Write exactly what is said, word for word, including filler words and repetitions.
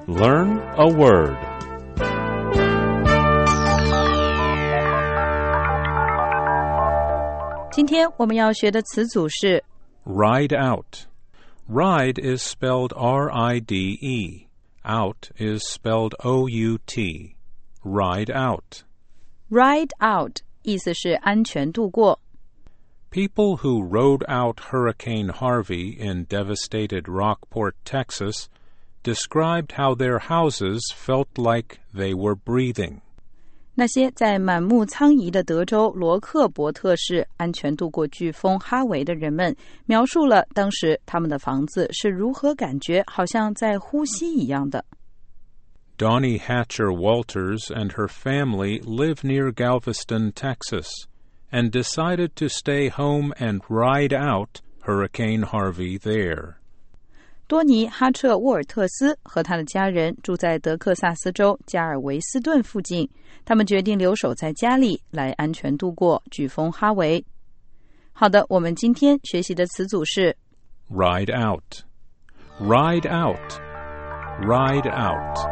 Learn a word. Today 今天我们要学的词组是 Ride out. Ride is spelled R I D E. Out is spelled O U T. Ride out. ride out 意思是安全度过。 People who rode out Hurricane Harvey in devastated Rockport, Texas, described how their houses felt like they were breathing. 那些在满目苍夷的德州罗克伯特市安全度过飓风哈维的人们，描述了当时他们的房子是如何感觉好像在呼吸一样的。 Donnie Hatcher Walters and her family live near Galveston, Texas, and decided to stay home and ride out Hurricane Harvey there. 多尼·哈彻沃尔特斯和他的家人住在德克萨斯州加尔维斯顿附近，他们决定留守在家里来安全度过飓风哈维。好的，我们今天学习的词组是 Ride out. Ride out. Ride out.